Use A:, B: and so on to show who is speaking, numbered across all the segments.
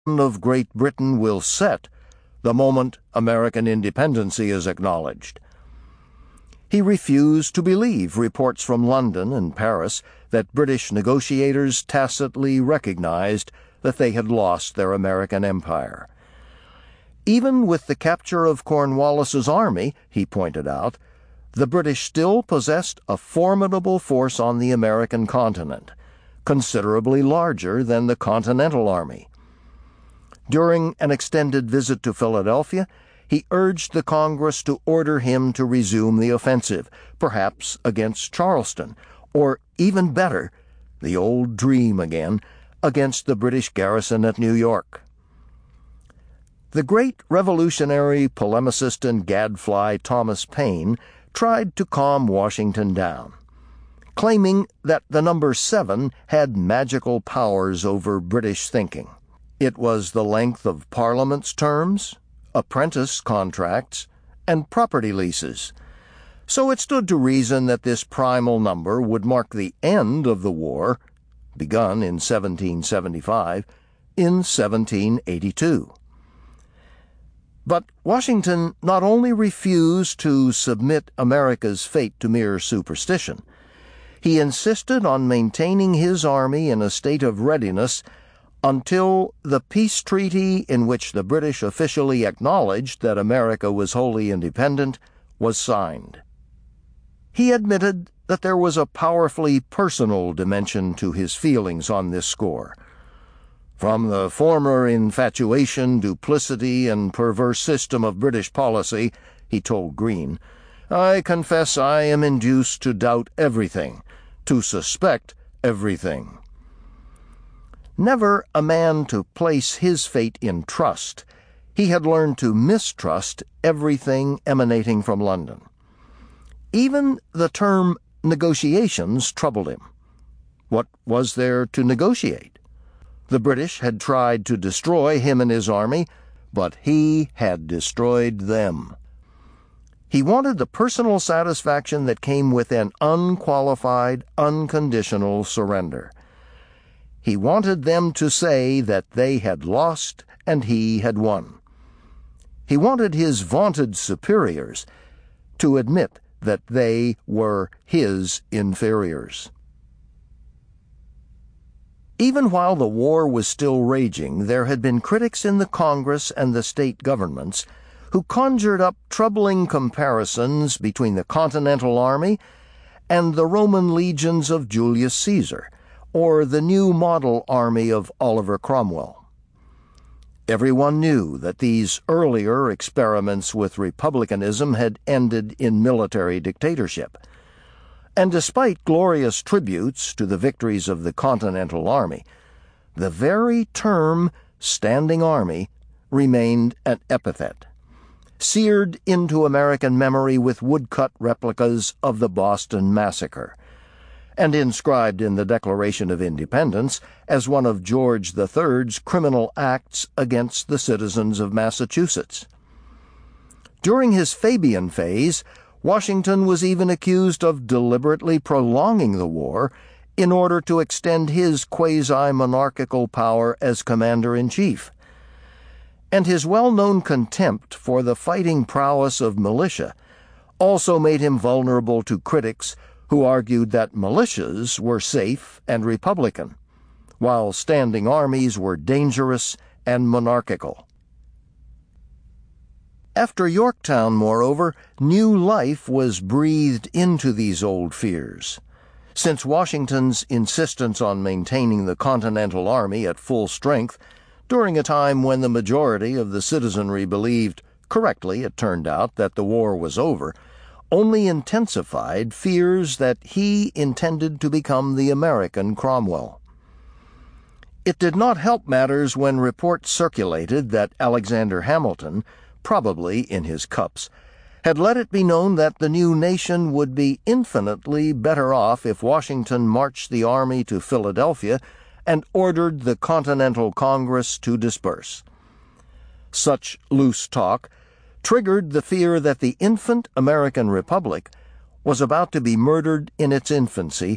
A: of Great Britain will set the moment American independency is acknowledged. He refused to believe reports from London and Paris that British negotiators tacitly recognized that they had lost their American empire. Even with the capture of Cornwallis's army, he pointed out, the British still possessed a formidable force on the American continent, considerably larger than the Continental Army. During an extended visit to Philadelphia, he urged the Congress to order him to resume the offensive, perhaps against Charleston, or even better, the old dream again, against the British garrison at New York. The great revolutionary polemicist and gadfly Thomas Paine tried to calm Washington down, claiming that the number 7 had magical powers over British thinking. It was the length of Parliament's terms, apprentice contracts, and property leases. So it stood to reason that this primal number would mark the end of the war, begun in 1775, in 1782. But Washington not only refused to submit America's fate to mere superstition, he insisted on maintaining his army in a state of readiness until the peace treaty in which the British officially acknowledged that America was wholly independent was signed. He admitted that there was a powerfully personal dimension to his feelings on this score. From the former infatuation, duplicity, and perverse system of British policy, he told Greene, I confess I am induced to doubt everything, to suspect everything. Never a man to place his fate in trust, he had learned to mistrust everything emanating from London. Even the term negotiations troubled him. What was there to negotiate? The British had tried to destroy him and his army, but he had destroyed them. He wanted the personal satisfaction that came with an unqualified, unconditional surrender. He wanted them to say that they had lost and he had won. He wanted his vaunted superiors to admit that they were his inferiors. Even while the war was still raging, there had been critics in the Congress and the state governments who conjured up troubling comparisons between the Continental Army and the Roman legions of Julius Caesar, or the new model army of Oliver Cromwell. Everyone knew that these earlier experiments with republicanism had ended in military dictatorship. And despite glorious tributes to the victories of the Continental Army, the very term standing army remained an epithet, seared into American memory with woodcut replicas of the Boston Massacre, and inscribed in the Declaration of Independence as one of George III's criminal acts against the citizens of Massachusetts. During his Fabian phase, Washington was even accused of deliberately prolonging the war in order to extend his quasi-monarchical power as commander-in-chief. And his well-known contempt for the fighting prowess of militia also made him vulnerable to critics who argued that militias were safe and republican, while standing armies were dangerous and monarchical. After Yorktown, moreover, new life was breathed into these old fears. Since Washington's insistence on maintaining the Continental Army at full strength during a time when the majority of the citizenry believed, correctly it turned out, that the war was over, only intensified fears that he intended to become the American Cromwell. It did not help matters when reports circulated that Alexander Hamilton, probably in his cups, had let it be known that the new nation would be infinitely better off if Washington marched the army to Philadelphia and ordered the Continental Congress to disperse. Such loose talk triggered the fear that the infant American Republic was about to be murdered in its infancy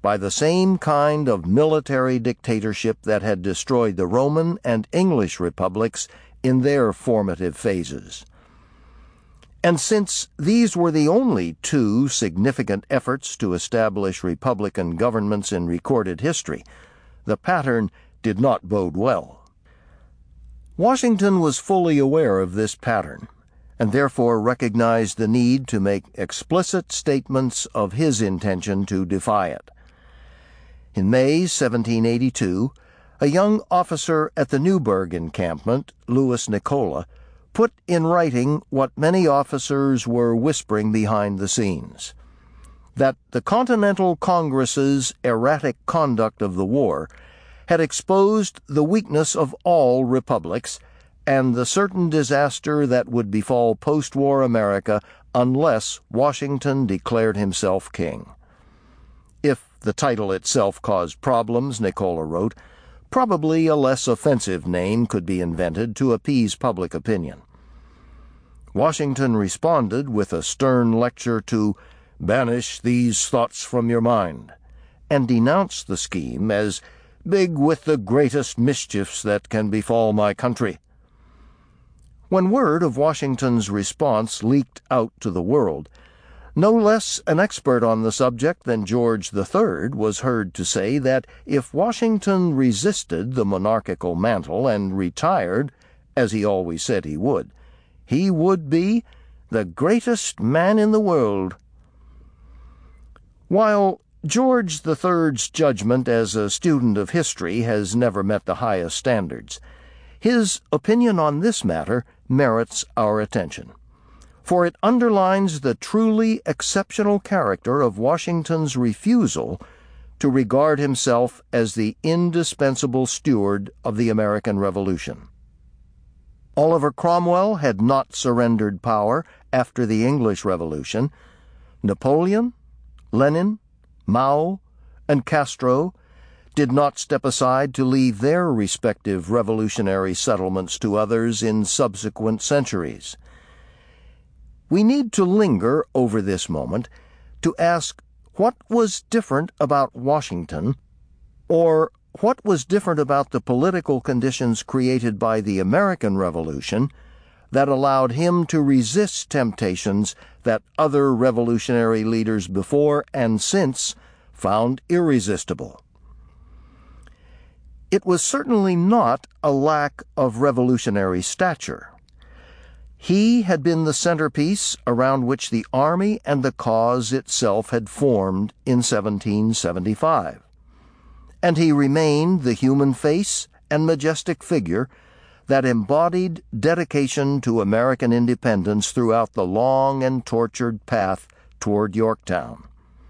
A: by the same kind of military dictatorship that had destroyed the Roman and English republics in their formative phases. And since these were the only two significant efforts to establish republican governments in recorded history, the pattern did not bode well. Washington was fully aware of this pattern, and therefore recognized the need to make explicit statements of his intention to defy it. In May 1782, a young officer at the Newburgh encampment, Louis Nicola, put in writing what many officers were whispering behind the scenes, that the Continental Congress's erratic conduct of the war had exposed the weakness of all republics and the certain disaster that would befall post-war America unless Washington declared himself king. If the title itself caused problems, Nicola wrote, probably a less offensive name could be invented to appease public opinion. Washington responded with a stern lecture to banish these thoughts from your mind, and denounced the scheme as big with the greatest mischiefs that can befall my country. When word of Washington's response leaked out to the world, no less an expert on the subject than George III was heard to say that if Washington resisted the monarchical mantle and retired, as he always said he would be the greatest man in the world. While George III's judgment as a student of history has never met the highest standards, his opinion on this matter merits our attention, for it underlines the truly exceptional character of Washington's refusal to regard himself as the indispensable steward of the American Revolution. Oliver Cromwell had not surrendered power after the English Revolution. Napoleon, Lenin, Mao, and Castro did not step aside to leave their respective revolutionary settlements to others in subsequent centuries. We need to linger over this moment to ask what was different about Washington, or what was different about the political conditions created by the American Revolution that allowed him to resist temptations that other revolutionary leaders before and since found irresistible. It was certainly not a lack of revolutionary stature. He had been the centerpiece around which the army and the cause itself had formed in 1775. And he remained the human face and majestic figure that embodied dedication to American independence throughout the long and tortured path toward Yorktown.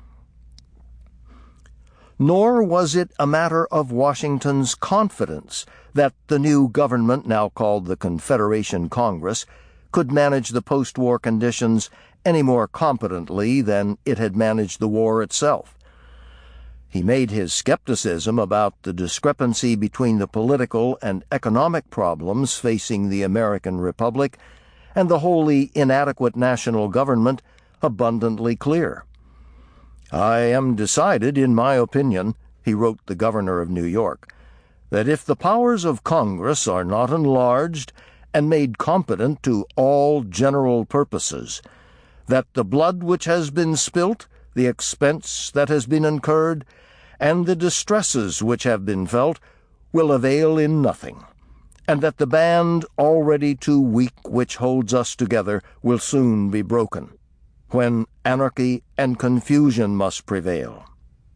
A: Nor was it a matter of Washington's confidence that the new government, now called the Confederation Congress, could manage the post-war conditions any more competently than it had managed the war itself. He made his skepticism about the discrepancy between the political and economic problems facing the American Republic and the wholly inadequate national government abundantly clear. I am decided, in my opinion, he wrote the governor of New York, that if the powers of Congress are not enlarged and made competent to all general purposes, that the blood which has been spilt, the expense that has been incurred, and the distresses which have been felt will avail in nothing, and that the band already too weak which holds us together will soon be broken, when anarchy and confusion must prevail.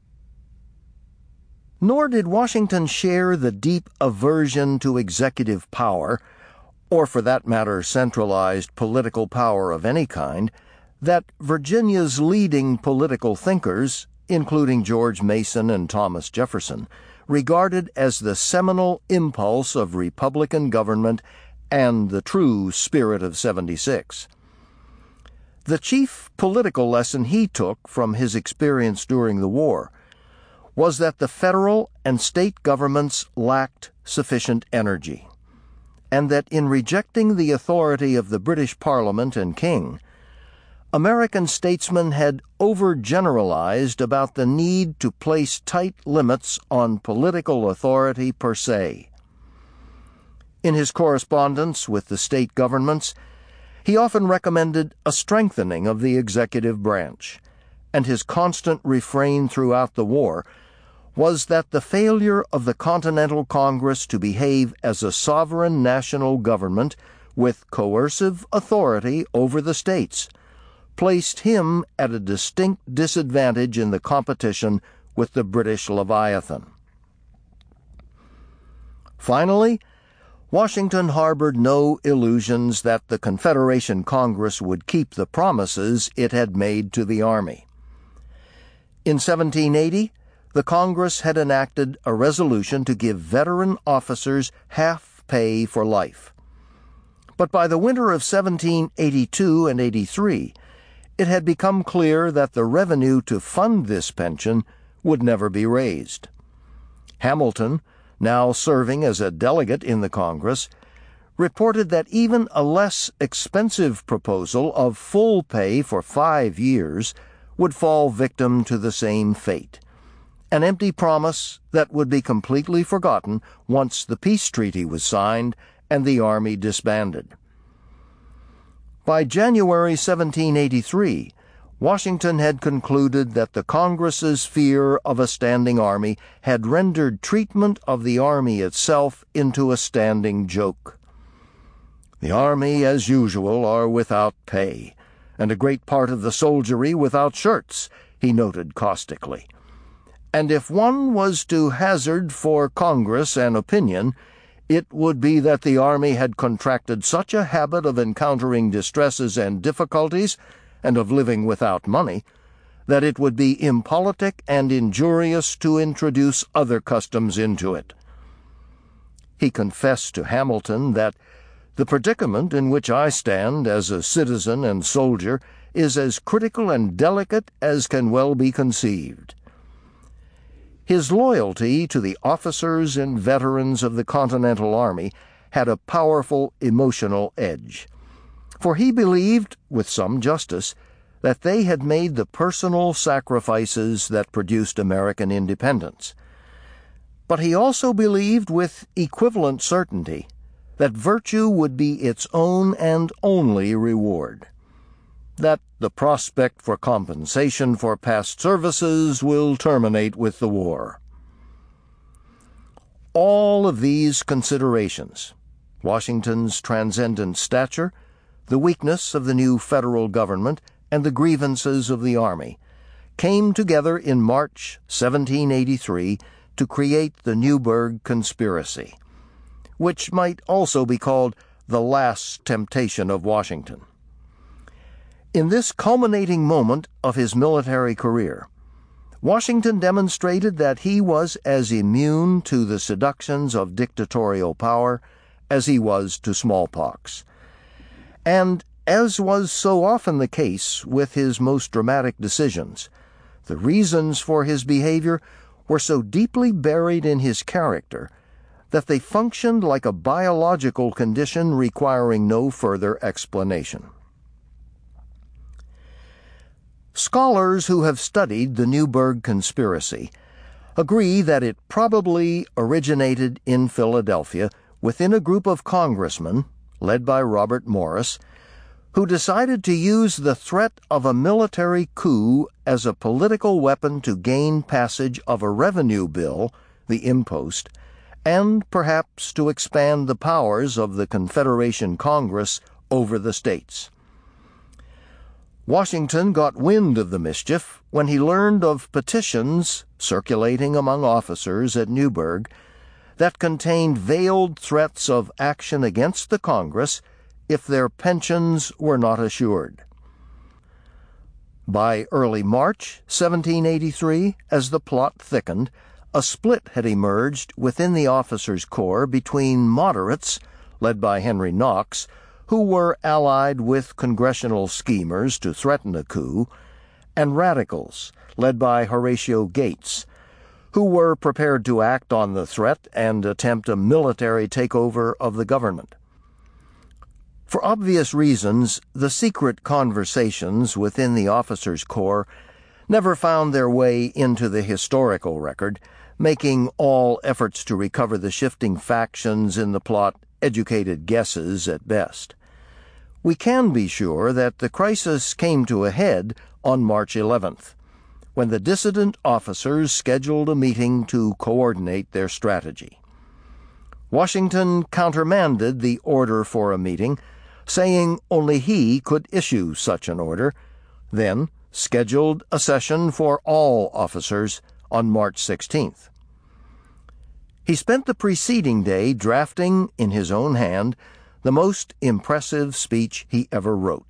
A: Nor did Washington share the deep aversion to executive power, or for that matter centralized political power of any kind, that Virginia's leading political thinkers, including George Mason and Thomas Jefferson, regarded as the seminal impulse of Republican government and the true spirit of '76. The chief political lesson he took from his experience during the war was that the federal and state governments lacked sufficient energy, and that in rejecting the authority of the British Parliament and King, American statesmen had overgeneralized about the need to place tight limits on political authority per se. In his correspondence with the state governments, he often recommended a strengthening of the executive branch, and his constant refrain throughout the war was that the failure of the Continental Congress to behave as a sovereign national government with coercive authority over the states placed him at a distinct disadvantage in the competition with the British Leviathan. Finally, Washington harbored no illusions that the Confederation Congress would keep the promises it had made to the Army. In 1780, the Congress had enacted a resolution to give veteran officers half pay for life. But by the winter of 1782 and 83, it had become clear that the revenue to fund this pension would never be raised. Hamilton, now serving as a delegate in the Congress, reported that even a less expensive proposal of full pay for 5 years would fall victim to the same fate, an empty promise that would be completely forgotten once the peace treaty was signed and the Army disbanded. By January 1783, Washington had concluded that the Congress's fear of a standing army had rendered treatment of the Army itself into a standing joke. The Army, as usual, are without pay, and a great part of the soldiery without shirts, he noted caustically. And if one was to hazard for Congress an opinion, it would be that the Army had contracted such a habit of encountering distresses and difficulties, and of living without money, that it would be impolitic and injurious to introduce other customs into it. He confessed to Hamilton that the predicament in which I stand as a citizen and soldier is as critical and delicate as can well be conceived. His loyalty to the officers and veterans of the Continental Army had a powerful emotional edge, for he believed, with some justice, that they had made the personal sacrifices that produced American independence. But he also believed with equivalent certainty that virtue would be its own and only reward, that the prospect for compensation for past services will terminate with the war. All of these considerations, Washington's transcendent stature, the weakness of the new federal government, and the grievances of the Army, came together in March 1783 to create the Newburgh Conspiracy, which might also be called the last temptation of Washington. In this culminating moment of his military career, Washington demonstrated that he was as immune to the seductions of dictatorial power as he was to smallpox. And, as was so often the case with his most dramatic decisions, the reasons for his behavior were so deeply buried in his character that they functioned like a biological condition requiring no further explanation. Scholars who have studied the Newburgh Conspiracy agree that it probably originated in Philadelphia within a group of congressmen, led by Robert Morris, who decided to use the threat of a military coup as a political weapon to gain passage of a revenue bill, the impost, and perhaps to expand the powers of the Confederation Congress over the states. Washington got wind of the mischief when he learned of petitions circulating among officers at Newburgh that contained veiled threats of action against the Congress if their pensions were not assured. By early March 1783, as the plot thickened, a split had emerged within the officers' corps between moderates, led by Henry Knox, who were allied with congressional schemers to threaten a coup, and radicals, led by Horatio Gates, who were prepared to act on the threat and attempt a military takeover of the government. For obvious reasons, the secret conversations within the officers' corps never found their way into the historical record, making all efforts to recover the shifting factions in the plot educated guesses at best. We can be sure that the crisis came to a head on March 11th, when the dissident officers scheduled a meeting to coordinate their strategy. Washington countermanded the order for a meeting, saying only he could issue such an order, then scheduled a session for all officers on March 16th. He spent the preceding day drafting, in his own hand, the most impressive speech he ever wrote.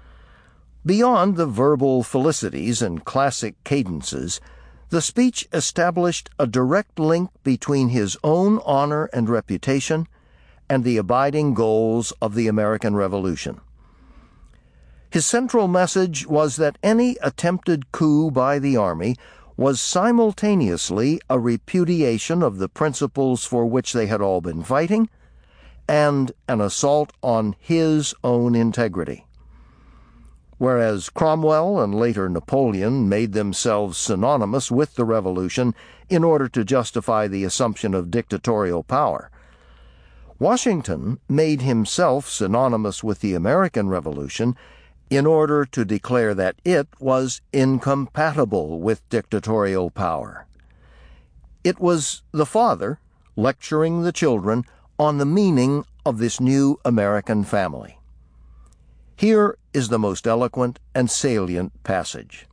A: Beyond the verbal felicities and classic cadences, the speech established a direct link between his own honor and reputation and the abiding goals of the American Revolution. His central message was that any attempted coup by the Army was simultaneously a repudiation of the principles for which they had all been fighting and an assault on his own integrity. Whereas Cromwell and later Napoleon made themselves synonymous with the Revolution in order to justify the assumption of dictatorial power, Washington made himself synonymous with the American Revolution in order to declare that it was incompatible with dictatorial power. It was the father lecturing the children on the meaning of this new American family. Here is the most eloquent and salient passage.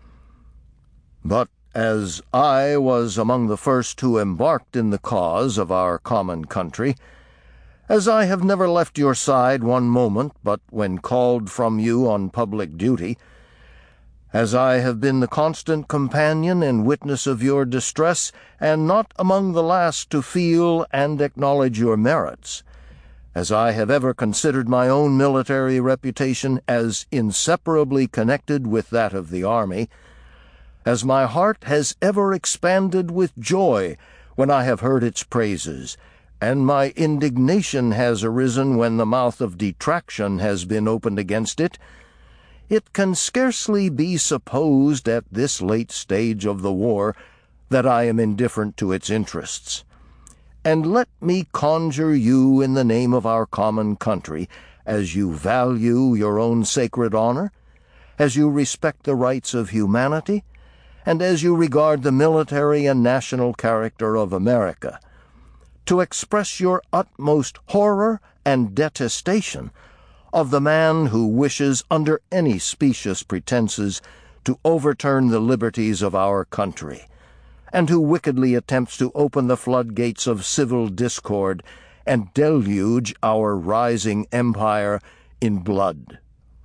A: "But as I was among the first who embarked in the cause of our common country, as I have never left your side one moment but when called from you on public duty, as I have been the constant companion and witness of your distress, and not among the last to feel and acknowledge your merits, as I have ever considered my own military reputation as inseparably connected with that of the Army, as my heart has ever expanded with joy when I have heard its praises, and my indignation has arisen when the mouth of detraction has been opened against it, it can scarcely be supposed at this late stage of the war that I am indifferent to its interests. And let me conjure you in the name of our common country, as you value your own sacred honor, as you respect the rights of humanity, and as you regard the military and national character of America, to express your utmost horror and detestation of the man who wishes, under any specious pretenses, to overturn the liberties of our country, and who wickedly attempts to open the floodgates of civil discord and deluge our rising empire in blood."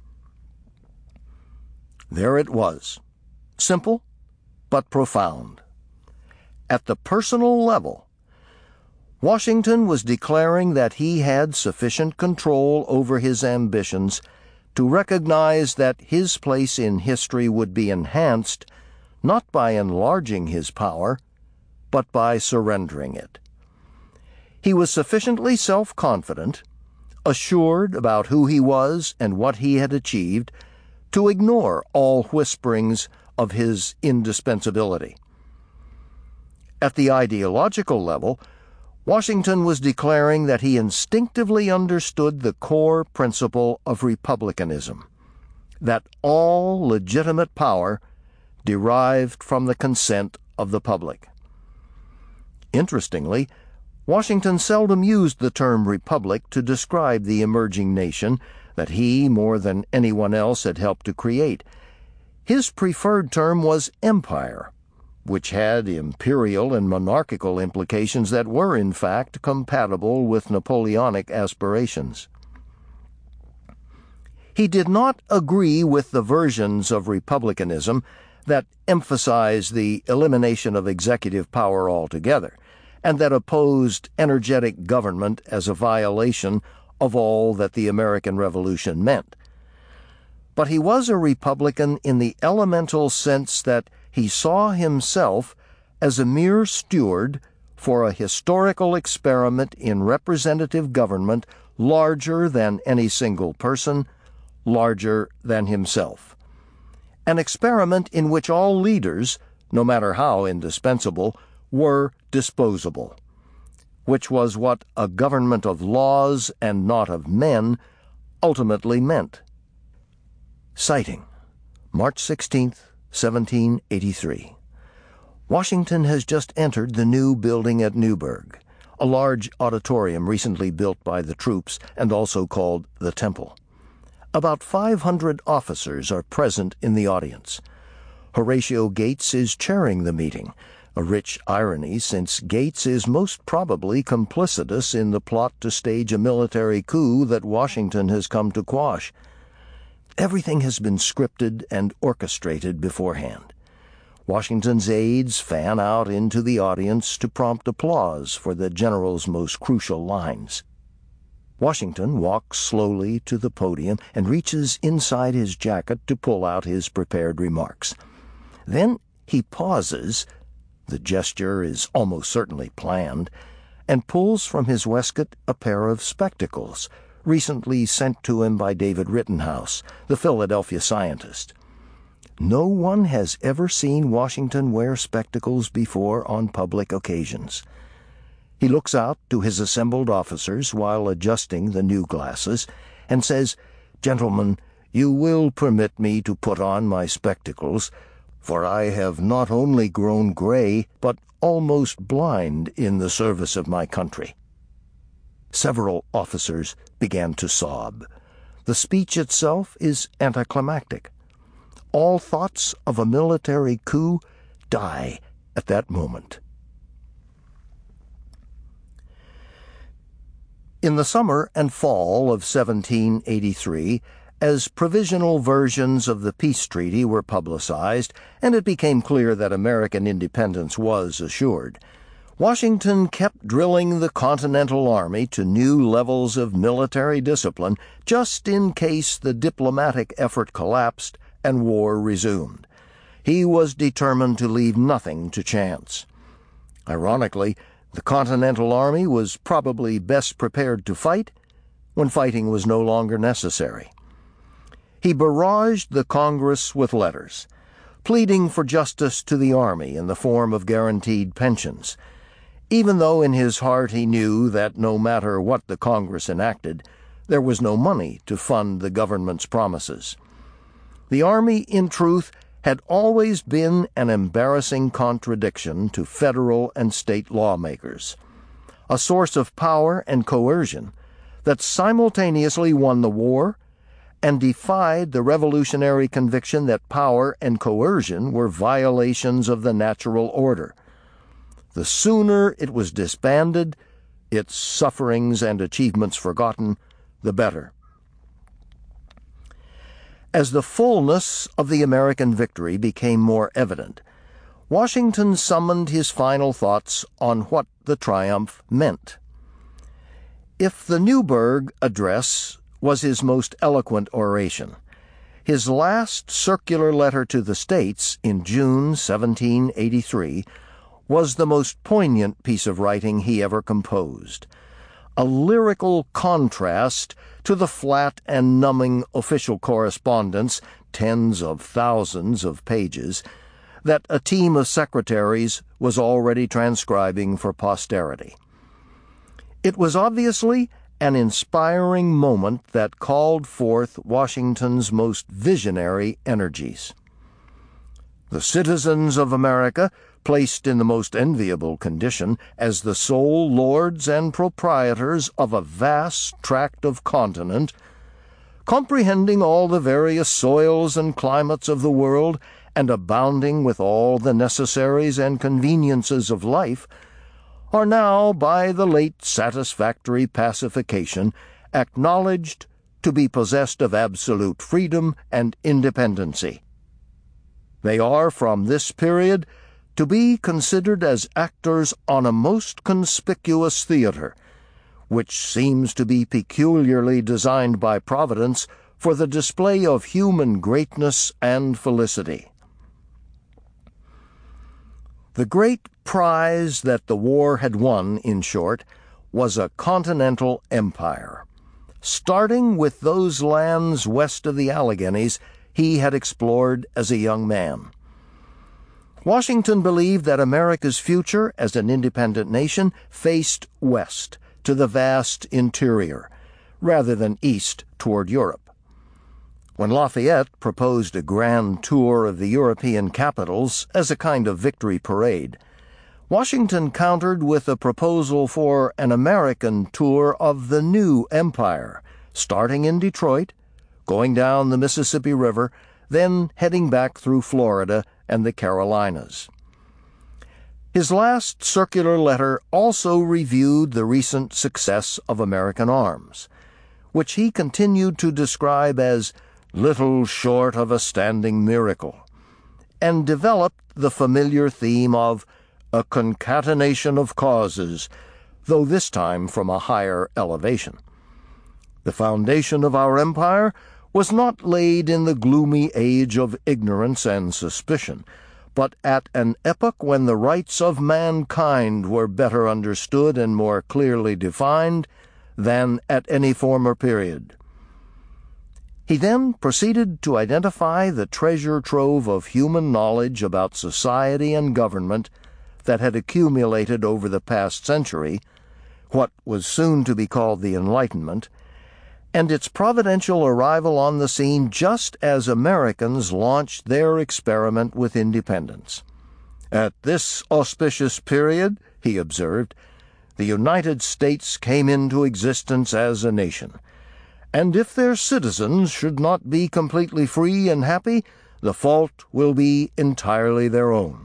A: There it was, simple but profound. At the personal level, Washington was declaring that he had sufficient control over his ambitions to recognize that his place in history would be enhanced not by enlarging his power, but by surrendering it. He was sufficiently self-confident, assured about who he was and what he had achieved, to ignore all whisperings of his indispensability. At the ideological level, Washington was declaring that he instinctively understood the core principle of republicanism, that all legitimate power derived from the consent of the public. Interestingly, Washington seldom used the term republic to describe the emerging nation that he, more than anyone else, had helped to create. His preferred term was empire, which had imperial and monarchical implications that were, in fact, compatible with Napoleonic aspirations. He did not agree with the versions of republicanism that emphasized the elimination of executive power altogether, and that opposed energetic government as a violation of all that the American Revolution meant. But he was a Republican in the elemental sense that he saw himself as a mere steward for a historical experiment in representative government larger than any single person, larger than himself. An experiment in which all leaders, no matter how indispensable, were disposable, which was what a government of laws and not of men ultimately meant. Citing March 16, 1783. Washington has just entered the new building at Newburgh, a large auditorium recently built by the troops and also called the Temple. About 500 officers are present in the audience. Horatio Gates is chairing the meeting, a rich irony since Gates is most probably complicitous in the plot to stage a military coup that Washington has come to quash. Everything has been scripted and orchestrated beforehand. Washington's aides fan out into the audience to prompt applause for the general's most crucial lines. Washington walks slowly to the podium and reaches inside his jacket to pull out his prepared remarks. Then he pauses, the gesture is almost certainly planned, and pulls from his waistcoat a pair of spectacles, recently sent to him by David Rittenhouse, the Philadelphia scientist. No one has ever seen Washington wear spectacles before on public occasions. He looks out to his assembled officers while adjusting the new glasses and says, "Gentlemen, you will permit me to put on my spectacles, for I have not only grown gray, but almost blind in the service of my country." Several officers began to sob. The speech itself is anticlimactic. All thoughts of a military coup die at that moment. In the summer and fall of 1783, as provisional versions of the peace treaty were publicized and it became clear that American independence was assured, Washington kept drilling the Continental Army to new levels of military discipline just in case the diplomatic effort collapsed and war resumed. He was determined to leave nothing to chance. Ironically, the Continental Army was probably best prepared to fight when fighting was no longer necessary. He barraged the Congress with letters, pleading for justice to the Army in the form of guaranteed pensions, even though in his heart he knew that no matter what the Congress enacted, there was no money to fund the government's promises. The Army, in truth, had always been an embarrassing contradiction to federal and state lawmakers, a source of power and coercion that simultaneously won the war and defied the revolutionary conviction that power and coercion were violations of the natural order. The sooner it was disbanded, its sufferings and achievements forgotten, the better. As the fullness of the American victory became more evident, Washington summoned his final thoughts on what the triumph meant. If the Newburgh Address was his most eloquent oration, his last circular letter to the States in June 1783 was the most poignant piece of writing he ever composed, a lyrical contrast to the flat and numbing official correspondence, tens of thousands of pages, that a team of secretaries was already transcribing for posterity. It was obviously an inspiring moment that called forth Washington's most visionary energies. The citizens of America, placed in the most enviable condition as the sole lords and proprietors of a vast tract of continent, comprehending all the various soils and climates of the world, and abounding with all the necessaries and conveniences of life, are now, by the late satisfactory pacification, acknowledged to be possessed of absolute freedom and independency. They are, from this period, to be considered as actors on a most conspicuous theater, which seems to be peculiarly designed by Providence for the display of human greatness and felicity. The great prize that the war had won, in short, was a continental empire, starting with those lands west of the Alleghenies he had explored as a young man. Washington believed that America's future as an independent nation faced west to the vast interior, rather than east toward Europe. When Lafayette proposed a grand tour of the European capitals as a kind of victory parade, Washington countered with a proposal for an American tour of the new empire, starting in Detroit, going down the Mississippi River, then heading back through Florida and the Carolinas. His last circular letter also reviewed the recent success of American arms, which he continued to describe as little short of a standing miracle, and developed the familiar theme of a concatenation of causes, though this time from a higher elevation. The foundation of our empire was not laid in the gloomy age of ignorance and suspicion, but at an epoch when the rights of mankind were better understood and more clearly defined than at any former period. He then proceeded to identify the treasure trove of human knowledge about society and government that had accumulated over the past century, what was soon to be called the Enlightenment, and its providential arrival on the scene just as Americans launched their experiment with independence. At this auspicious period, he observed, the United States came into existence as a nation, and if their citizens should not be completely free and happy, the fault will be entirely their own.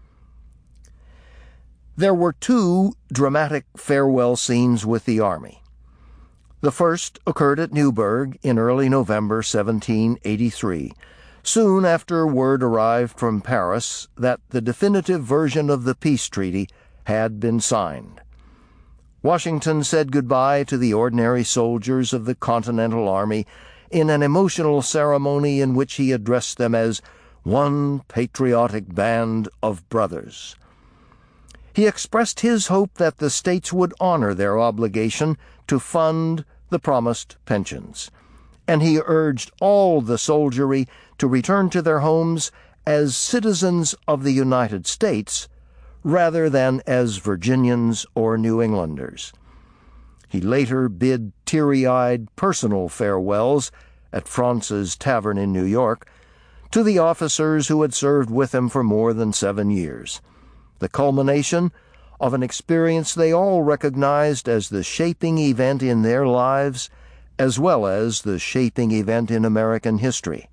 A: There were two dramatic farewell scenes with the Army. The first occurred at Newburgh in early November 1783, soon after word arrived from Paris that the definitive version of the peace treaty had been signed. Washington said goodbye to the ordinary soldiers of the Continental Army in an emotional ceremony in which he addressed them as one patriotic band of brothers. He expressed his hope that the states would honor their obligation to fund the promised pensions, and he urged all the soldiery to return to their homes as citizens of the United States rather than as Virginians or New Englanders. He later bid teary-eyed personal farewells at Fraunce's Tavern in New York to the officers who had served with him for more than 7 years, the culmination of an experience they all recognized as the shaping event in their lives as well as the shaping event in American history.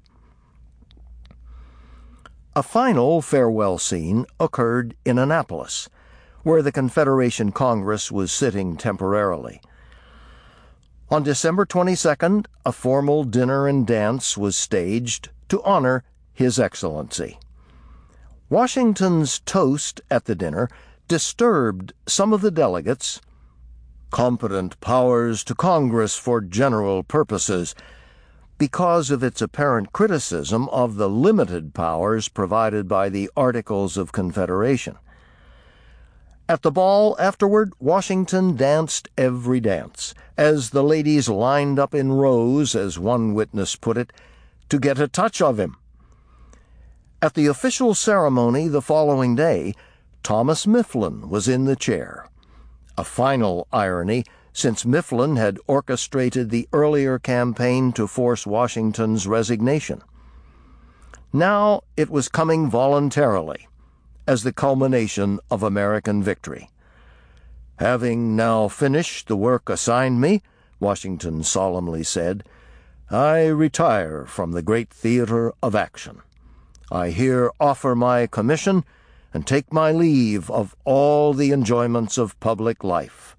A: A final farewell scene occurred in Annapolis, where the Confederation Congress was sitting temporarily. On December 22nd, a formal dinner and dance was staged to honor His Excellency. Washington's toast at the dinner disturbed some of the delegates. Competent powers to Congress for general purposes, because of its apparent criticism of the limited powers provided by the Articles of Confederation. At the ball afterward, Washington danced every dance, as the ladies lined up in rows, as one witness put it, to get a touch of him. At the official ceremony the following day, Thomas Mifflin was in the chair. A final irony, since Mifflin had orchestrated the earlier campaign to force Washington's resignation. Now it was coming voluntarily, as the culmination of American victory. "Having now finished the work assigned me," Washington solemnly said, "I retire from the great theater of action. I here offer my commission and take my leave of all the enjoyments of public life."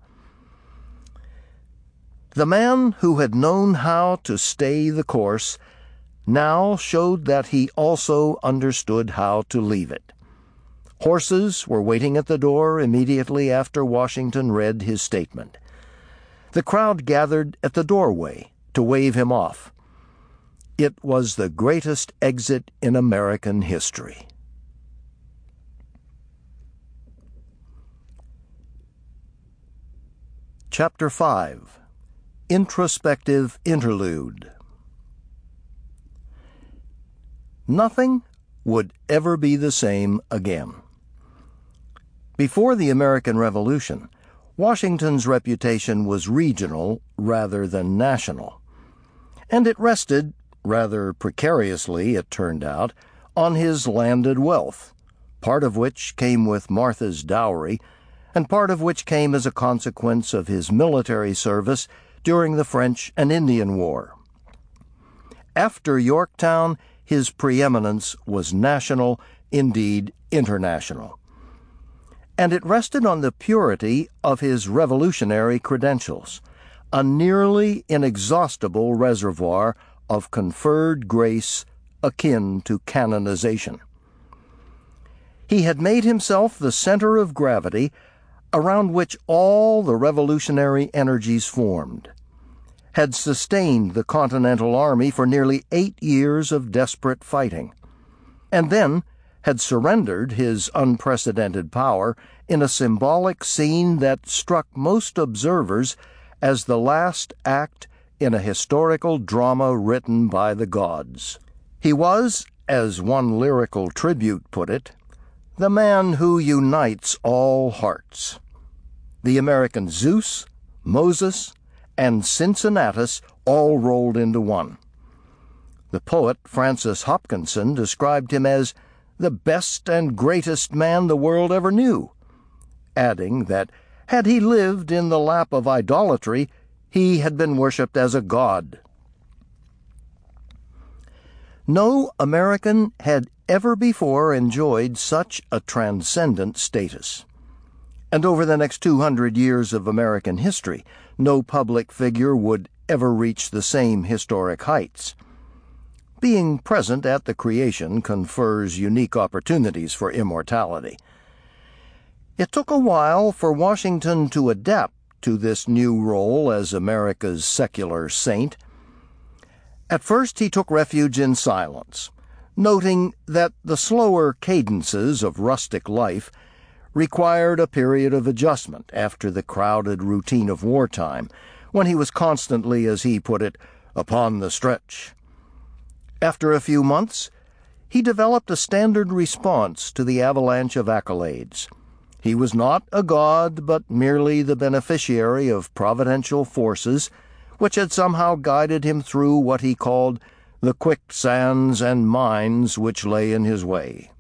A: The man who had known how to stay the course now showed that he also understood how to leave it. Horses were waiting at the door immediately after Washington read his statement. The crowd gathered at the doorway to wave him off. It was the greatest exit in American history. Chapter 5. Introspective Interlude. Nothing would ever be the same again. Before the American Revolution, Washington's reputation was regional rather than national, and it rested, rather precariously it turned out, on his landed wealth, part of which came with Martha's dowry, and part of which came as a consequence of his military service during the French and Indian War. After Yorktown, his preeminence was national, indeed international. And it rested on the purity of his revolutionary credentials, a nearly inexhaustible reservoir of conferred grace akin to canonization. He had made himself the center of gravity around which all the revolutionary energies formed, had sustained the Continental Army for nearly 8 years of desperate fighting, and then had surrendered his unprecedented power in a symbolic scene that struck most observers as the last act in a historical drama written by the gods. He was, as one lyrical tribute put it, the man who unites all hearts. The American Zeus, Moses, and Cincinnatus all rolled into one. The poet Francis Hopkinson described him as the best and greatest man the world ever knew, adding that had he lived in the lap of idolatry, he had been worshipped as a god. No American had ever before enjoyed such a transcendent status. And over the next 200 years of American history, no public figure would ever reach the same historic heights. Being present at the creation confers unique opportunities for immortality. It took a while for Washington to adapt to this new role as America's secular saint. At first he took refuge in silence, noting that the slower cadences of rustic life required a period of adjustment after the crowded routine of wartime, when he was constantly, as he put it, upon the stretch. After a few months, he developed a standard response to the avalanche of accolades. He was not a god, but merely the beneficiary of providential forces, which had somehow guided him through what he called the quicksands and mines which lay in his way.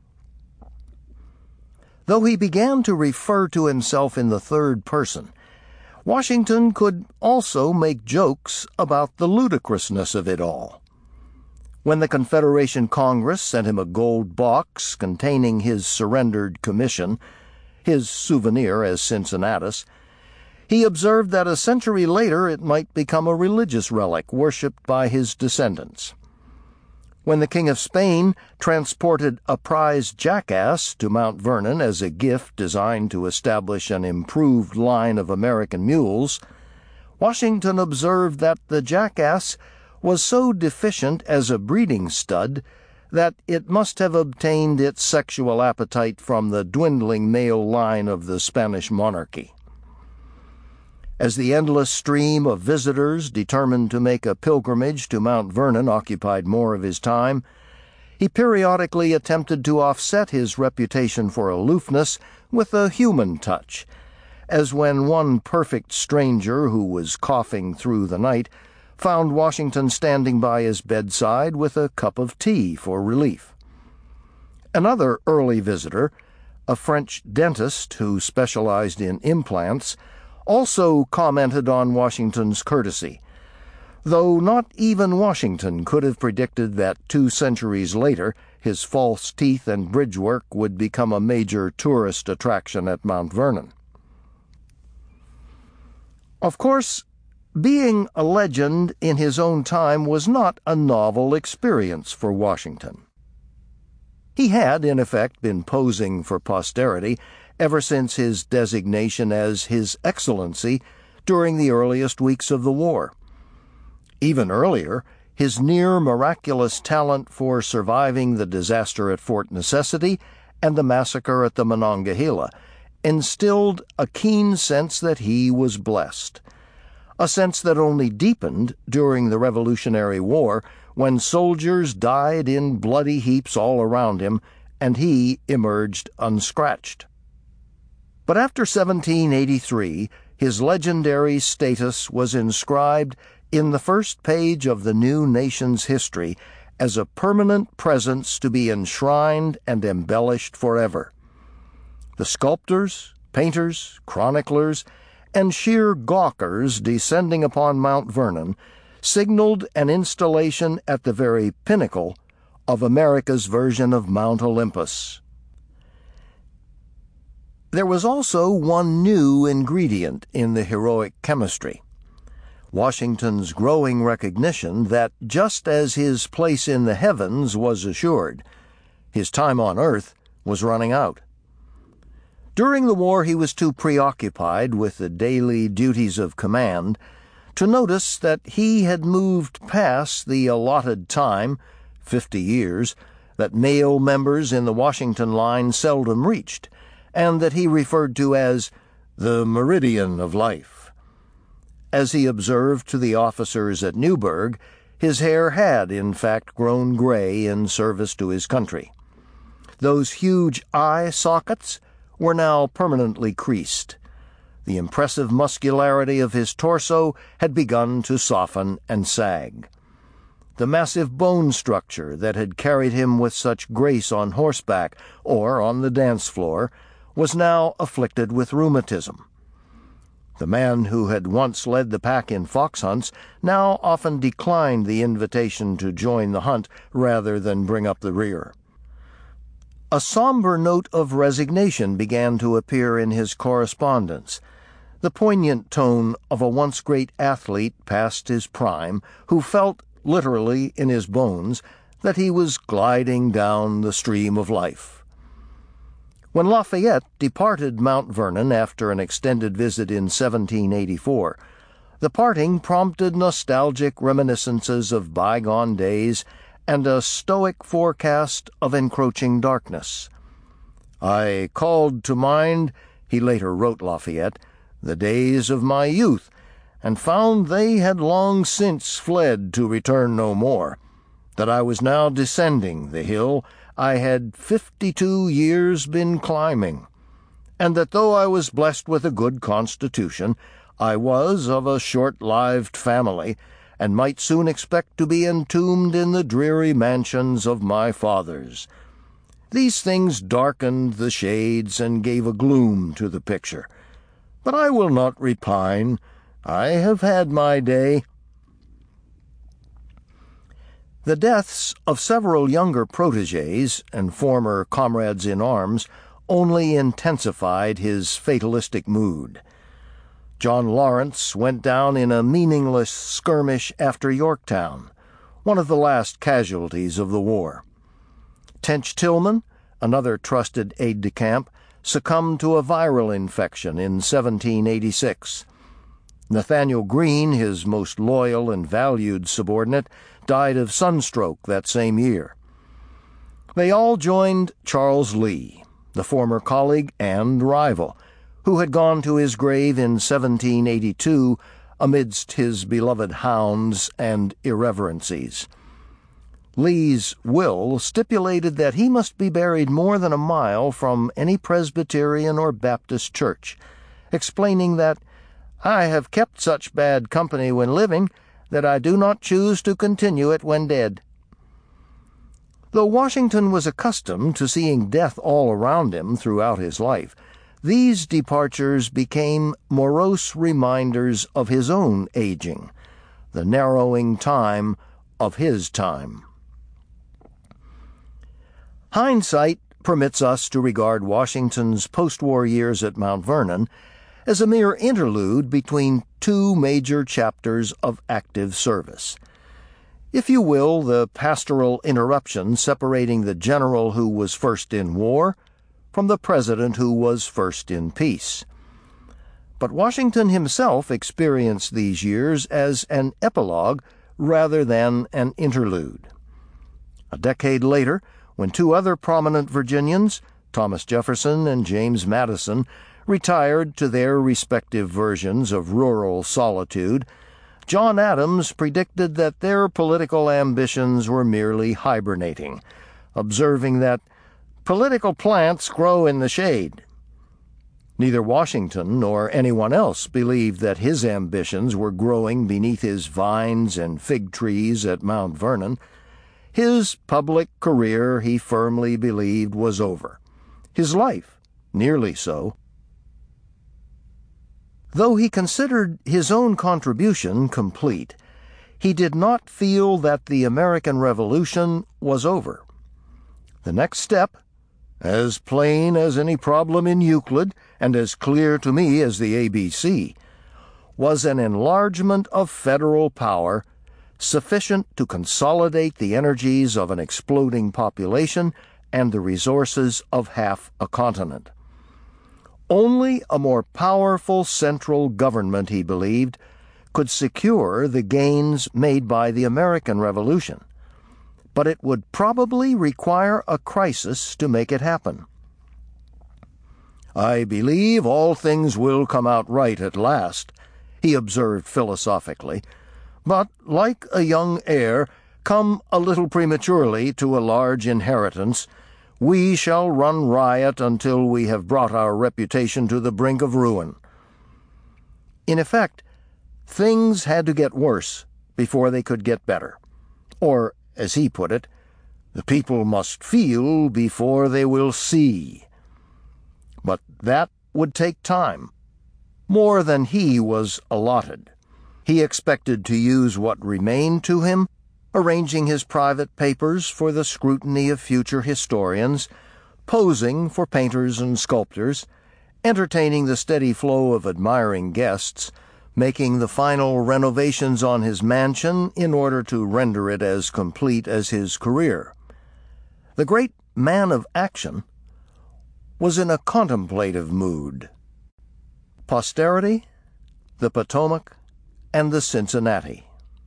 A: Though he began to refer to himself in the third person, Washington could also make jokes about the ludicrousness of it all. When the Confederation Congress sent him a gold box containing his surrendered commission, his souvenir as Cincinnatus, he observed that a century later it might become a religious relic worshipped by his descendants. When the King of Spain transported a prize jackass to Mount Vernon as a gift designed to establish an improved line of American mules, Washington observed that the jackass was so deficient as a breeding stud that it must have obtained its sexual appetite from the dwindling male line of the Spanish monarchy. As the endless stream of visitors determined to make a pilgrimage to Mount Vernon occupied more of his time, he periodically attempted to offset his reputation for aloofness with a human touch, as when one perfect stranger who was coughing through the night found Washington standing by his bedside with a cup of tea for relief. Another early visitor, a French dentist who specialized in implants, also commented on Washington's courtesy, though not even Washington could have predicted that 2 centuries later his false teeth and bridge work would become a major tourist attraction at Mount Vernon. Of course, being a legend in his own time was not a novel experience for Washington. He had, in effect, been posing for posterity ever since his designation as His Excellency during the earliest weeks of the war. Even earlier, his near-miraculous talent for surviving the disaster at Fort Necessity and the massacre at the Monongahela instilled a keen sense that he was blessed. a sense that only deepened during the Revolutionary War, when soldiers died in bloody heaps all around him, and he emerged unscratched. But after 1783, his legendary status was inscribed in the first page of the new nation's history as a permanent presence to be enshrined and embellished forever. The sculptors, painters, chroniclers, and sheer gawkers descending upon Mount Vernon signaled an installation at the very pinnacle of America's version of Mount Olympus. There was also one new ingredient in the heroic chemistry: Washington's growing recognition that just as his place in the heavens was assured, his time on earth was running out. During the war, he was too preoccupied with the daily duties of command to notice that he had moved past the allotted time, 50 years, that male members in the Washington line seldom reached, and that he referred to as the meridian of life. As he observed to the officers at Newburgh, his hair had, in fact, grown gray in service to his country. Those huge eye sockets were now permanently creased. The impressive muscularity of his torso had begun to soften and sag. The massive bone structure that had carried him with such grace on horseback or on the dance floor was now afflicted with rheumatism. The man who had once led the pack in fox hunts now often declined the invitation to join the hunt rather than bring up the rear. A somber note of resignation began to appear in his correspondence, the poignant tone of a once great athlete past his prime who felt, literally in his bones, that he was gliding down the stream of life. When Lafayette departed Mount Vernon after an extended visit in 1784, the parting prompted nostalgic reminiscences of bygone days and a stoic forecast of encroaching darkness. "I called to mind," he later wrote Lafayette, "the days of my youth, and found they had long since fled to return no more, that I was now descending the hill I had 52 years been climbing, and that though I was blessed with a good constitution, I was of a short-lived family, and might soon expect to be entombed in the dreary mansions of my fathers. These things darkened the shades and gave a gloom to the picture. But I will not repine. I have had my day." The deaths of several younger protégés and former comrades in arms only intensified his fatalistic mood. John Lawrence went down in a meaningless skirmish after Yorktown, one of the last casualties of the war. Tench Tillman, another trusted aide-de-camp, succumbed to a viral infection in 1786. Nathaniel Greene, his most loyal and valued subordinate, died of sunstroke that same year. They all joined Charles Lee, the former colleague and rival, who had gone to his grave in 1782 amidst his beloved hounds and irreverencies. Lee's will stipulated that he must be buried more than a mile from any Presbyterian or Baptist church, explaining that, "I have kept such bad company when living that I do not choose to continue it when dead." Though Washington was accustomed to seeing death all around him throughout his life, these departures became morose reminders of his own aging, the narrowing time of his time. Hindsight permits us to regard Washington's post-war years at Mount Vernon as a mere interlude between two major chapters of active service. If you will, the pastoral interruption separating the general who was first in war from the president who was first in peace. But Washington himself experienced these years as an epilogue rather than an interlude. A decade later, when two other prominent Virginians, Thomas Jefferson and James Madison, retired to their respective versions of rural solitude, John Adams predicted that their political ambitions were merely hibernating, observing that political plants grow in the shade. Neither Washington nor anyone else believed that his ambitions were growing beneath his vines and fig trees at Mount Vernon. His public career, he firmly believed, was over. His life, nearly so. Though he considered his own contribution complete, he did not feel that the American Revolution was over. The next step, as plain as any problem in Euclid and as clear to me as the ABC, was an enlargement of federal power sufficient to consolidate the energies of an exploding population and the resources of half a continent. Only a more powerful central government, he believed, could secure the gains made by the American Revolution, but it would probably require a crisis to make it happen. "I believe all things will come out right at last," he observed philosophically, "but, like a young heir, come a little prematurely to a large inheritance, we shall run riot until we have brought our reputation to the brink of ruin." In effect, things had to get worse before they could get better. Or, as he put it, the people must feel before they will see. But that would take time, more than he was allotted. He expected to use what remained to him, arranging his private papers for the scrutiny of future historians, posing for painters and sculptors, entertaining the steady flow of admiring guests, making the final renovations on his mansion in order to render it as complete as his career. The great man of action was in a contemplative mood. Posterity, the Potomac, and the Cincinnati.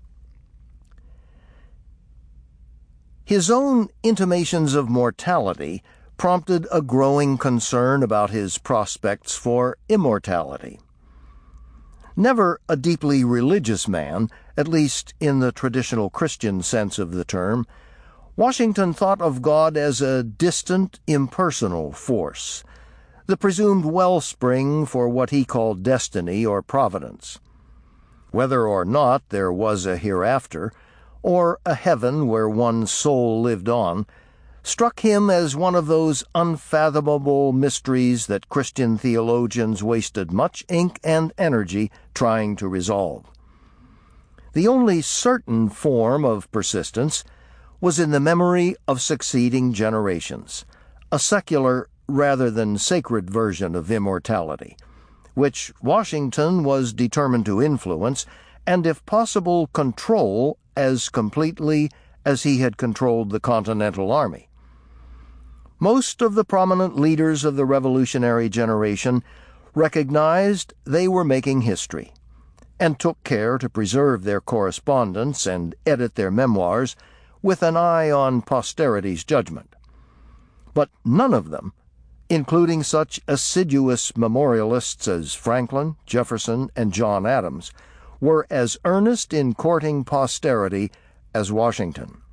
A: His own intimations of mortality prompted a growing concern about his prospects for immortality. Never a deeply religious man, at least in the traditional Christian sense of the term, Washington thought of God as a distant, impersonal force, the presumed wellspring for what he called destiny or providence. Whether or not there was a hereafter, or a heaven where one's soul lived on, struck him as one of those unfathomable mysteries that Christian theologians wasted much ink and energy trying to resolve. The only certain form of persistence was in the memory of succeeding generations, a secular rather than sacred version of immortality, which Washington was determined to influence and, if possible, control as completely as he had controlled the Continental Army. Most of the prominent leaders of the revolutionary generation recognized they were making history, and took care to preserve their correspondence and edit their memoirs with an eye on posterity's judgment. But none of them, including such assiduous memorialists as Franklin, Jefferson, and John Adams, were as earnest in courting posterity as Washington.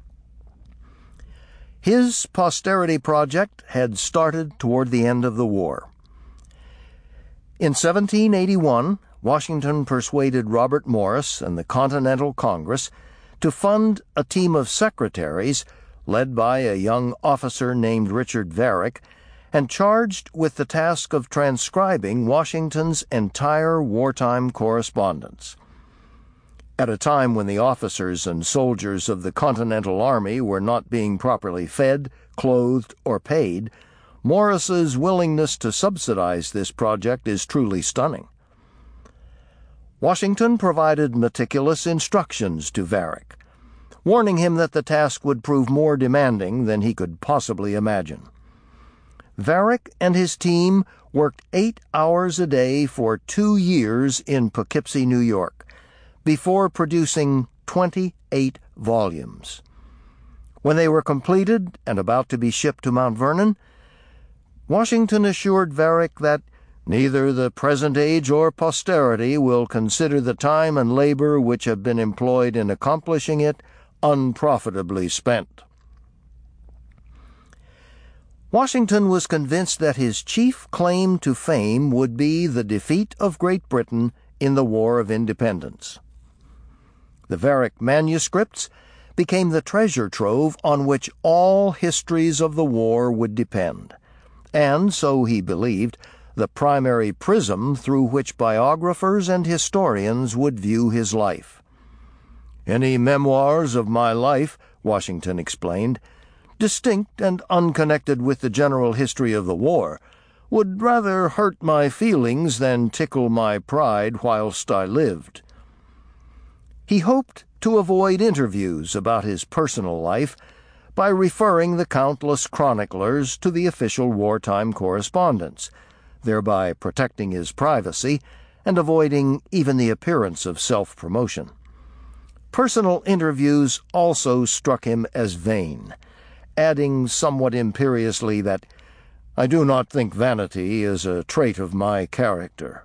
A: His posterity project had started toward the end of the war. In 1781, Washington persuaded Robert Morris and the Continental Congress to fund a team of secretaries led by a young officer named Richard Varick and charged with the task of transcribing Washington's entire wartime correspondence. At a time when the officers and soldiers of the Continental Army were not being properly fed, clothed, or paid, Morris's willingness to subsidize this project is truly stunning. Washington provided meticulous instructions to Varick, warning him that the task would prove more demanding than he could possibly imagine. Varick and his team worked 8 hours a day for 2 years in Poughkeepsie, New York, before producing 28 volumes. When they were completed and about to be shipped to Mount Vernon, Washington assured Varick that Neither the present age or posterity will consider the time and labor which have been employed in accomplishing it unprofitably spent. Washington was convinced that his chief claim to fame would be the defeat of Great Britain in the War of Independence. The Varick manuscripts became the treasure trove on which all histories of the war would depend, and, so he believed, the primary prism through which biographers and historians would view his life. "Any memoirs of my life," Washington explained, "distinct and unconnected with the general history of the war, would rather hurt my feelings than tickle my pride whilst I lived." He hoped to avoid interviews about his personal life by referring the countless chroniclers to the official wartime correspondence, thereby protecting his privacy and avoiding even the appearance of self-promotion. Personal interviews also struck him as vain, adding somewhat imperiously that, "I do not think vanity is a trait of my character."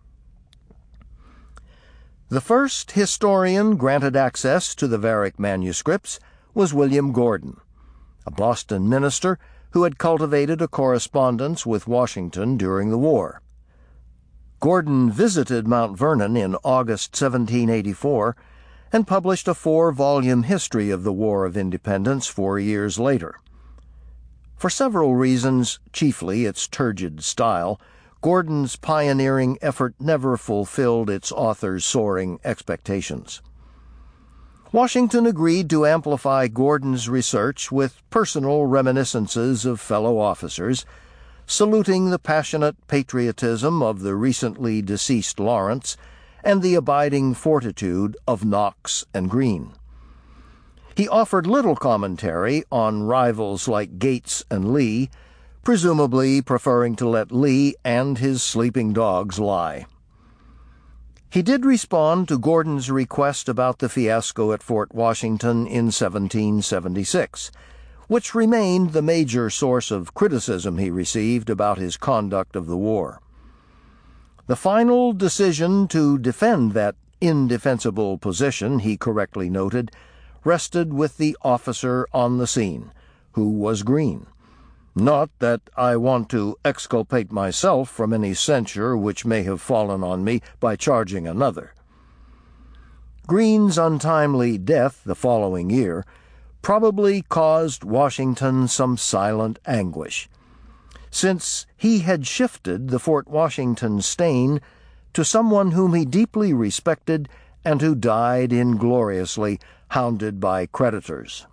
A: The first historian granted access to the Varick manuscripts was William Gordon, a Boston minister who had cultivated a correspondence with Washington during the war. Gordon visited Mount Vernon in August 1784 and published a 4-volume history of the War of Independence 4 years later. For several reasons, chiefly its turgid style, Gordon's pioneering effort never fulfilled its author's soaring expectations. Washington agreed to amplify Gordon's research with personal reminiscences of fellow officers, saluting the passionate patriotism of the recently deceased Lawrence and the abiding fortitude of Knox and Greene. He offered little commentary on rivals like Gates and Lee, presumably preferring to let Lee and his sleeping dogs lie. He did respond to Gordon's request about the fiasco at Fort Washington in 1776, which remained the major source of criticism he received about his conduct of the war. The final decision to defend that indefensible position, he correctly noted, rested with the officer on the scene, who was Greene. "Not that I want to exculpate myself from any censure which may have fallen on me by charging another." Greene's untimely death the following year probably caused Washington some silent anguish, since he had shifted the Fort Washington stain to someone whom he deeply respected and who died ingloriously, hounded by creditors.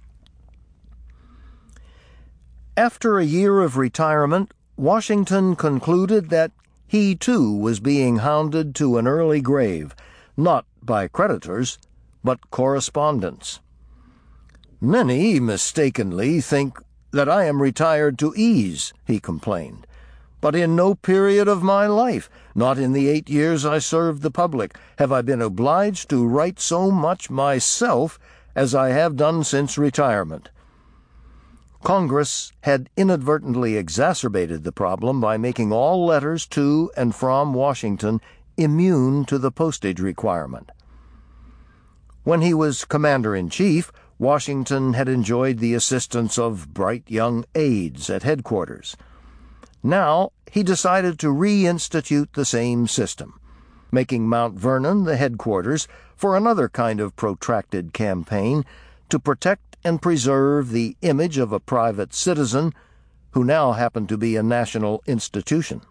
A: After a year of retirement, Washington concluded that he too was being hounded to an early grave, not by creditors, but correspondents. "Many mistakenly think that I am retired to ease," he complained, "but in no period of my life, not in the 8 years I served the public, have I been obliged to write so much myself as I have done since retirement." Congress had inadvertently exacerbated the problem by making all letters to and from Washington immune to the postage requirement. When he was commander-in-chief, Washington had enjoyed the assistance of bright young aides at headquarters. Now he decided to reinstitute the same system, making Mount Vernon the headquarters for another kind of protracted campaign to protect and preserve the image of a private citizen who now happened to be a national institution.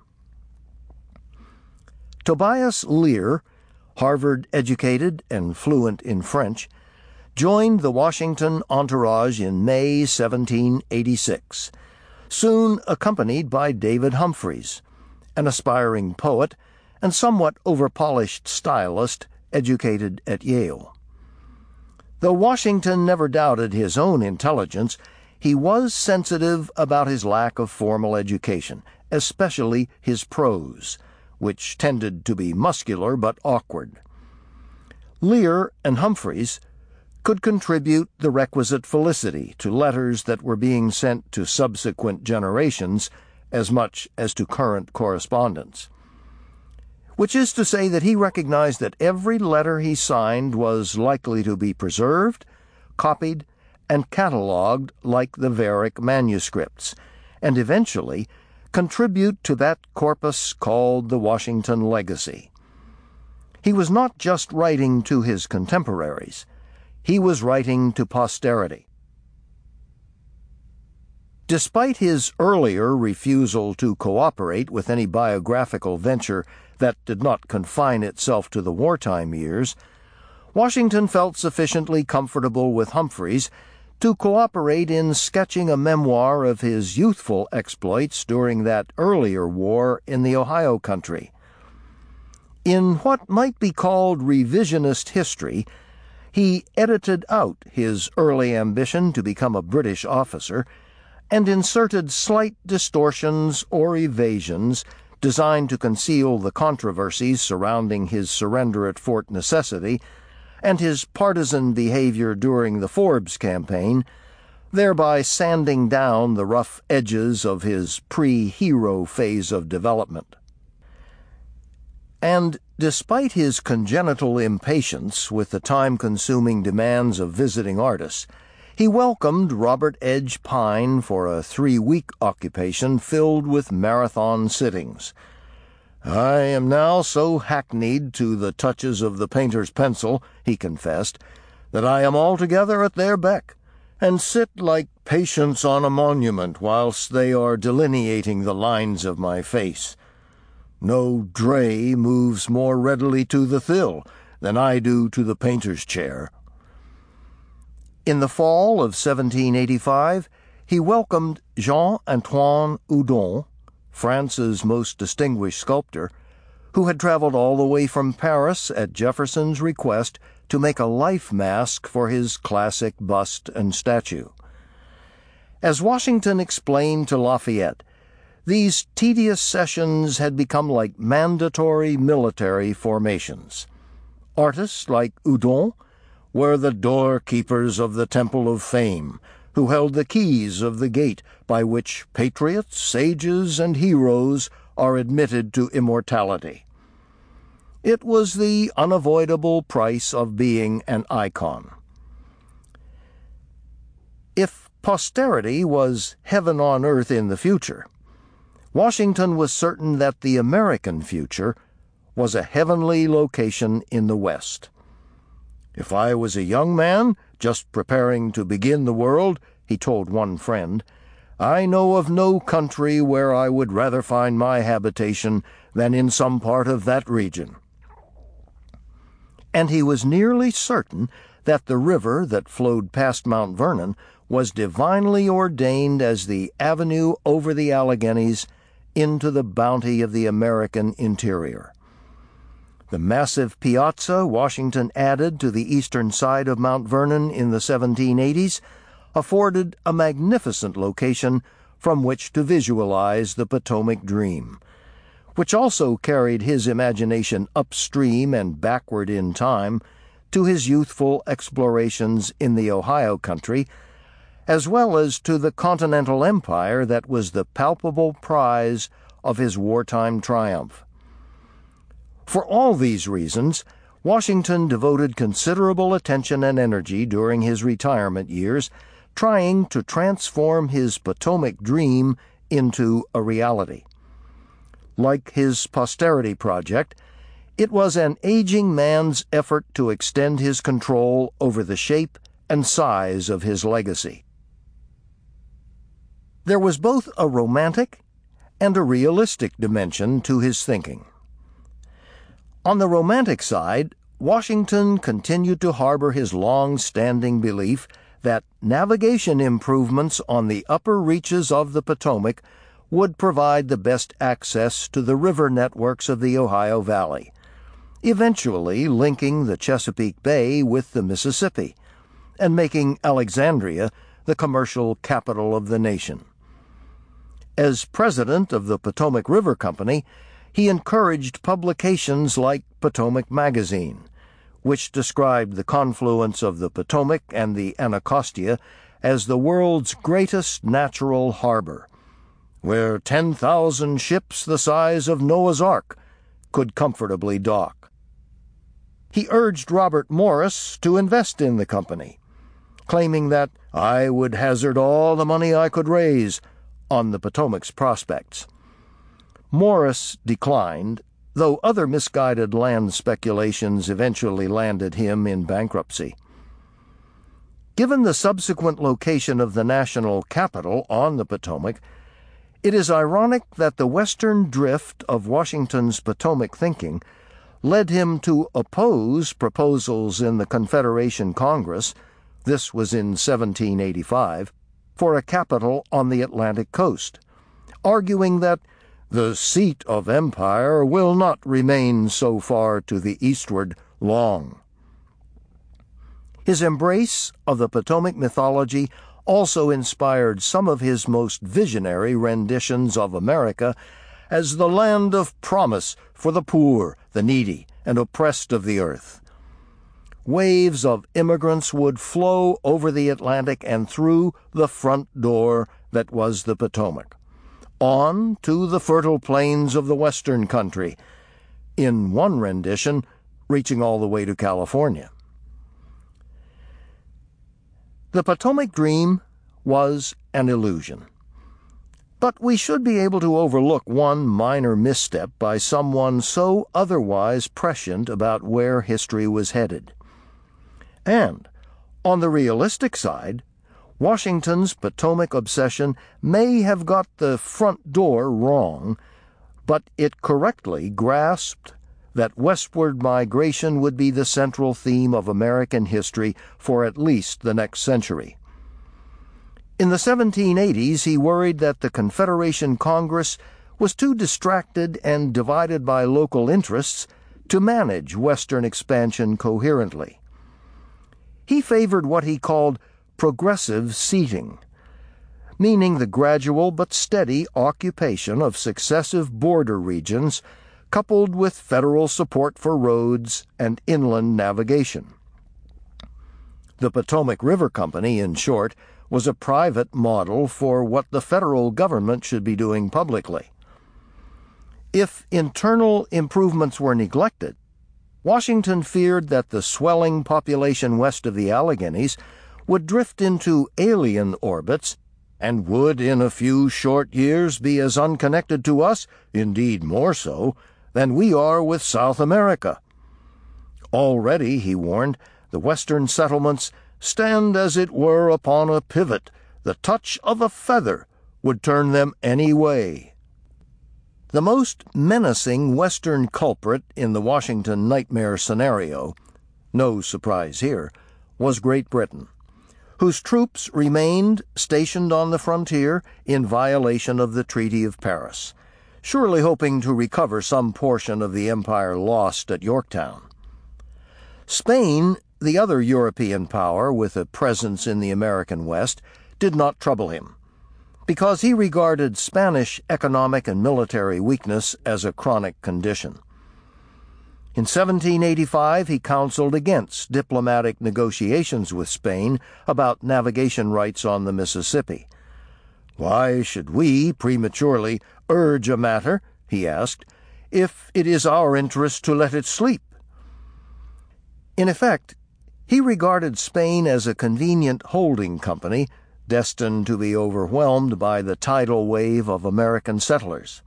A: Tobias Lear, Harvard-educated and fluent in French, joined the Washington entourage in May 1786, soon accompanied by David Humphreys, an aspiring poet and somewhat overpolished stylist educated at Yale. Though Washington never doubted his own intelligence, he was sensitive about his lack of formal education, especially his prose, which tended to be muscular but awkward. Lear and Humphreys could contribute the requisite felicity to letters that were being sent to subsequent generations as much as to current correspondence. Which is to say that he recognized that every letter he signed was likely to be preserved, copied, and catalogued like the Varick manuscripts, and eventually contribute to that corpus called the Washington Legacy. He was not just writing to his contemporaries, he was writing to posterity. Despite his earlier refusal to cooperate with any biographical venture that did not confine itself to the wartime years, Washington felt sufficiently comfortable with Humphreys to cooperate in sketching a memoir of his youthful exploits during that earlier war in the Ohio country. In what might be called revisionist history, he edited out his early ambition to become a British officer and inserted slight distortions or evasions designed to conceal the controversies surrounding his surrender at Fort Necessity and his partisan behavior during the Forbes campaign, thereby sanding down the rough edges of his pre-hero phase of development. And despite his congenital impatience with the time-consuming demands of visiting artists, he welcomed Robert Edge Pine for a 3-week occupation filled with marathon sittings. "I am now so hackneyed to the touches of the painter's pencil," he confessed, "that I am altogether at their beck, and sit like patience on a monument whilst they are delineating the lines of my face. No dray moves more readily to the thill than I do to the painter's chair." In the fall of 1785, he welcomed Jean-Antoine Houdon, France's most distinguished sculptor, who had traveled all the way from Paris at Jefferson's request to make a life mask for his classic bust and statue. As Washington explained to Lafayette, these tedious sessions had become like mandatory military formations. Artists like Houdon were the doorkeepers of the Temple of Fame, who held the keys of the gate by which patriots, sages, and heroes are admitted to immortality. It was the unavoidable price of being an icon. If posterity was heaven on earth in the future, Washington was certain that the American future was a heavenly location in the West. "If I was a young man, just preparing to begin the world," he told one friend, "I know of no country where I would rather find my habitation than in some part of that region." And he was nearly certain that the river that flowed past Mount Vernon was divinely ordained as the avenue over the Alleghenies into the bounty of the American interior. The massive piazza Washington added to the eastern side of Mount Vernon in the 1780s afforded a magnificent location from which to visualize the Potomac dream, which also carried his imagination upstream and backward in time to his youthful explorations in the Ohio country, as well as to the Continental Empire that was the palpable prize of his wartime triumph. For all these reasons, Washington devoted considerable attention and energy during his retirement years trying to transform his Potomac dream into a reality. Like his posterity project, it was an aging man's effort to extend his control over the shape and size of his legacy. There was both a romantic and a realistic dimension to his thinking. On the romantic side, Washington continued to harbor his long-standing belief that navigation improvements on the upper reaches of the Potomac would provide the best access to the river networks of the Ohio Valley, eventually linking the Chesapeake Bay with the Mississippi, and making Alexandria the commercial capital of the nation. As president of the Potomac River Company, he encouraged publications like Potomac Magazine, which described the confluence of the Potomac and the Anacostia as the world's greatest natural harbor, where 10,000 ships the size of Noah's Ark could comfortably dock. He urged Robert Morris to invest in the company, claiming that I would hazard all the money I could raise on the Potomac's prospects. Morris declined, though other misguided land speculations eventually landed him in bankruptcy. Given the subsequent location of the national capital on the Potomac, it is ironic that the western drift of Washington's Potomac thinking led him to oppose proposals in the Confederation Congress, this was in 1785, for a capital on the Atlantic coast, arguing that the seat of empire will not remain so far to the eastward long. His embrace of the Potomac mythology also inspired some of his most visionary renditions of America as the land of promise for the poor, the needy, and oppressed of the earth. Waves of immigrants would flow over the Atlantic and through the front door that was the Potomac, on to the fertile plains of the western country, in one rendition reaching all the way to California. The Potomac dream was an illusion. But we should be able to overlook one minor misstep by someone so otherwise prescient about where history was headed. And, on the realistic side, Washington's Potomac obsession may have got the front door wrong, but it correctly grasped that westward migration would be the central theme of American history for at least the next century. In the 1780s, he worried that the Confederation Congress was too distracted and divided by local interests to manage Western expansion coherently. He favored what he called progressive seating, meaning the gradual but steady occupation of successive border regions coupled with federal support for roads and inland navigation. The Potomac River Company, in short, was a private model for what the federal government should be doing publicly. If internal improvements were neglected, Washington feared that the swelling population west of the Alleghenies would drift into alien orbits and would in a few short years be as unconnected to us, indeed more so, than we are with South America. Already, he warned, the western settlements stand as it were upon a pivot. The touch of a feather would turn them any way. The most menacing western culprit in the Washington nightmare scenario, no surprise here, was Great Britain, whose troops remained stationed on the frontier in violation of the Treaty of Paris, surely hoping to recover some portion of the empire lost at Yorktown. Spain, the other European power with a presence in the American West, did not trouble him, because he regarded Spanish economic and military weakness as a chronic condition. In 1785, he counseled against diplomatic negotiations with Spain about navigation rights on the Mississippi. Why should we prematurely urge a matter, he asked, if it is our interest to let it sleep? In effect, he regarded Spain as a convenient holding company destined to be overwhelmed by the tidal wave of American settlers.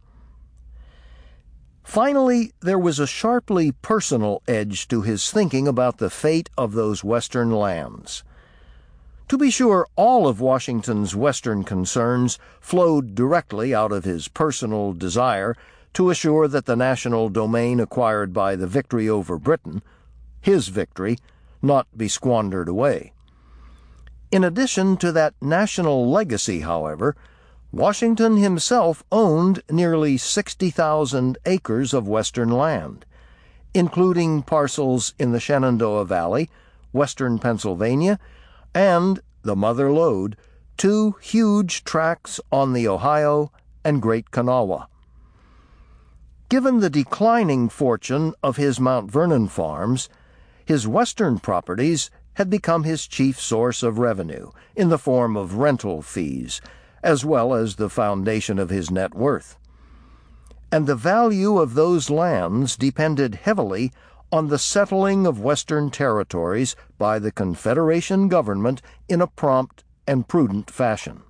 A: Finally, there was a sharply personal edge to his thinking about the fate of those western lands. To be sure, all of Washington's western concerns flowed directly out of his personal desire to assure that the national domain acquired by the victory over Britain, his victory, not be squandered away. In addition to that national legacy, however, Washington himself owned nearly 60,000 acres of western land, including parcels in the Shenandoah Valley, western Pennsylvania, and, the mother lode, 2 huge tracts on the Ohio and Great Kanawha. Given the declining fortune of his Mount Vernon farms, his western properties had become his chief source of revenue in the form of rental fees, as well as the foundation of his net worth. And the value of those lands depended heavily on the settling of Western territories by the Confederation government in a prompt and prudent fashion.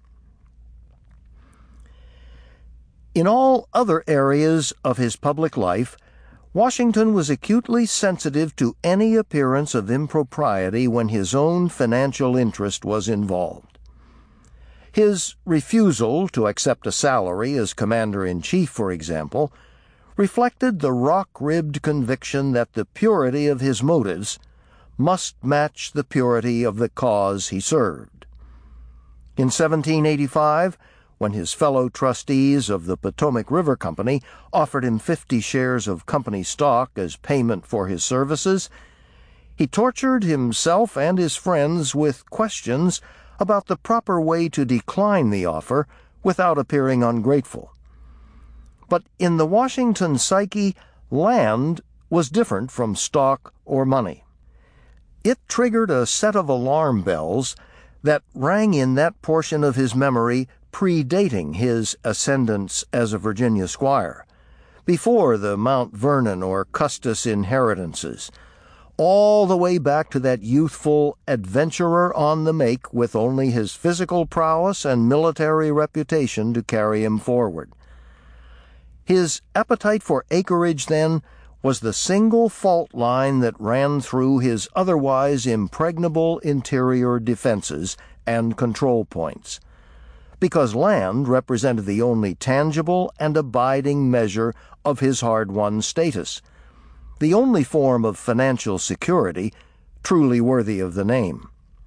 A: In all other areas of his public life, Washington was acutely sensitive to any appearance of impropriety when his own financial interest was involved. His refusal to accept a salary as commander-in-chief, for example, reflected the rock-ribbed conviction that the purity of his motives must match the purity of the cause he served. In 1785, when his fellow trustees of the Potomac River Company offered him 50 shares of company stock as payment for his services, he tortured himself and his friends with questions about the proper way to decline the offer without appearing ungrateful. But in the Washington psyche, land was different from stock or money. It triggered a set of alarm bells that rang in that portion of his memory predating his ascendance as a Virginia squire, before the Mount Vernon or Custis inheritances, all the way back to that youthful adventurer on the make with only his physical prowess and military reputation to carry him forward. His appetite for acreage, then, was the single fault line that ran through his otherwise impregnable interior defenses and control points, because land represented the only tangible and abiding measure of his hard-won status, the only form of financial security truly worthy of the name.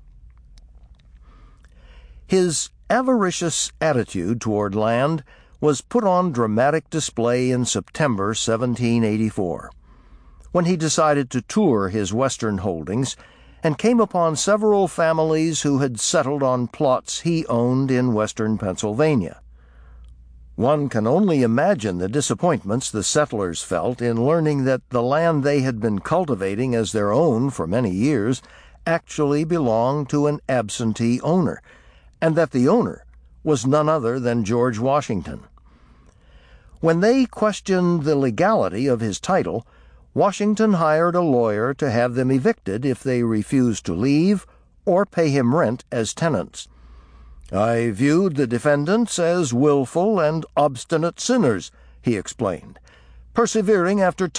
A: His avaricious attitude toward land was put on dramatic display in September 1784, when he decided to tour his western holdings and came upon several families who had settled on plots he owned in western Pennsylvania. One can only imagine the disappointments the settlers felt in learning that the land they had been cultivating as their own for many years actually belonged to an absentee owner, and that the owner was none other than George Washington. When they questioned the legality of his title, Washington hired a lawyer to have them evicted if they refused to leave or pay him rent as tenants. "I viewed the defendants as willful and obstinate sinners," he explained, persevering after